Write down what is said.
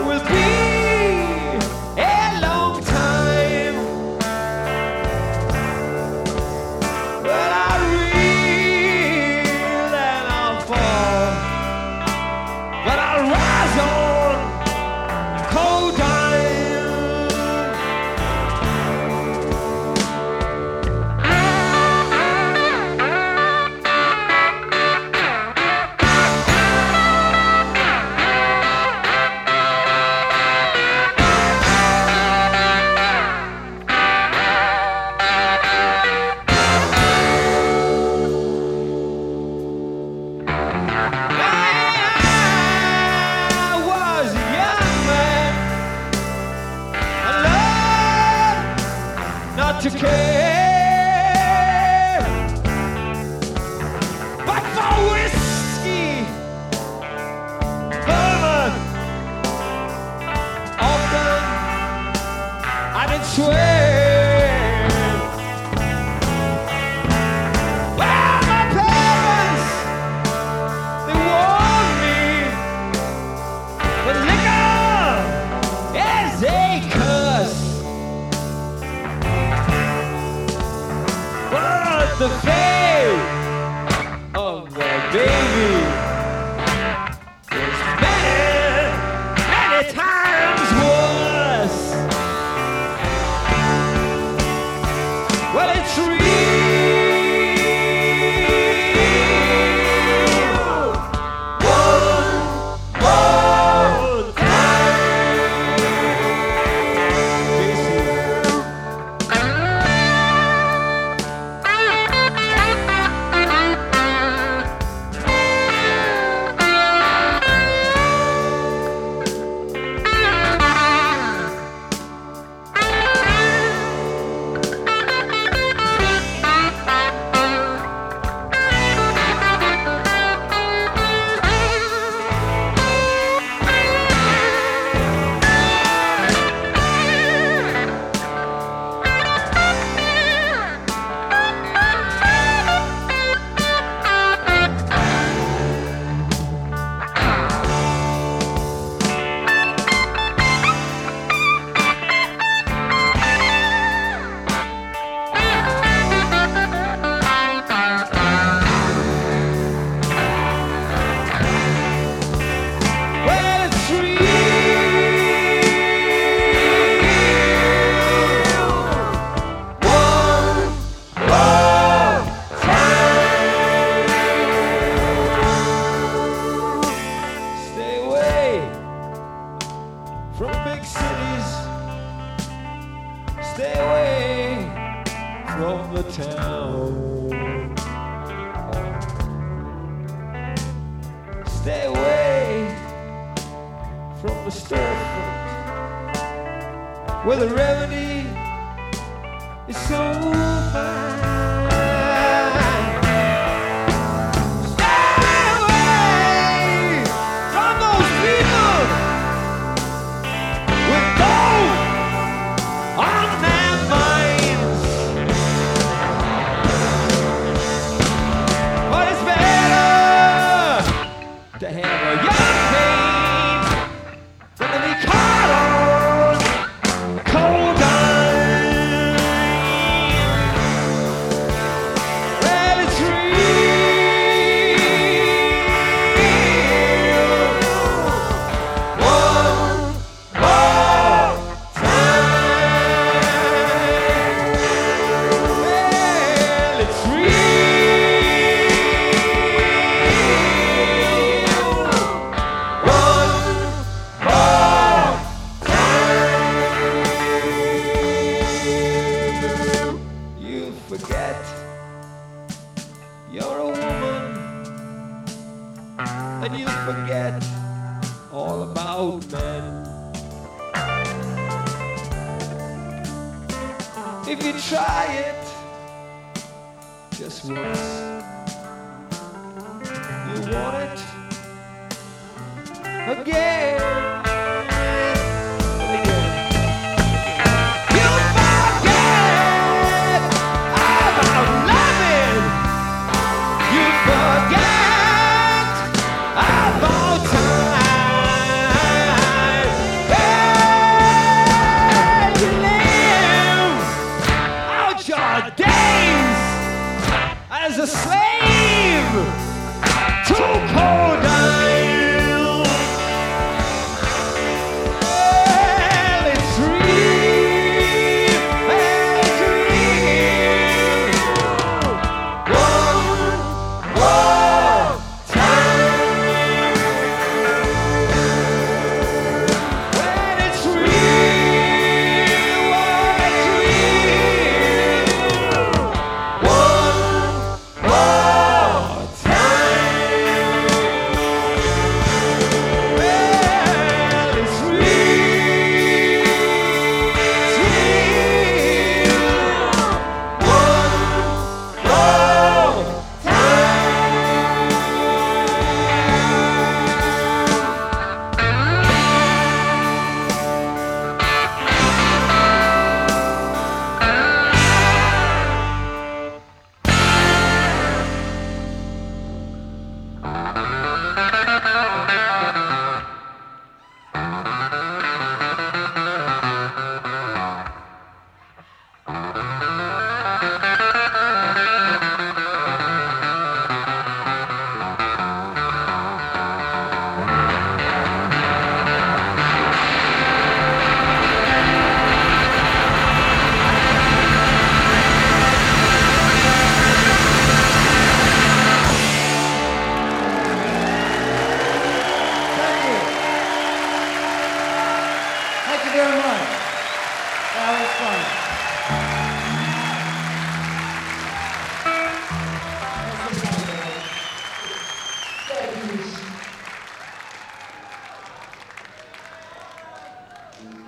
will be a long time. Well, I'll reel and I'll fall, but I'll rise on cold time. To care, but for whiskey, bourbon, often I did swear. Well, my parents, they warned me that liquor is a curse. The fate of the baby is many, many times worse. Well, it's real. One more time. From big cities, stay away from the town. Stay away from the storefront, where the remedy is so fine. To have a young pain than to be caught on cold time. Well, it's real. One more time. Well, it's real. Forget you're a woman, and you forget all about men. If you try it just once, you want it again.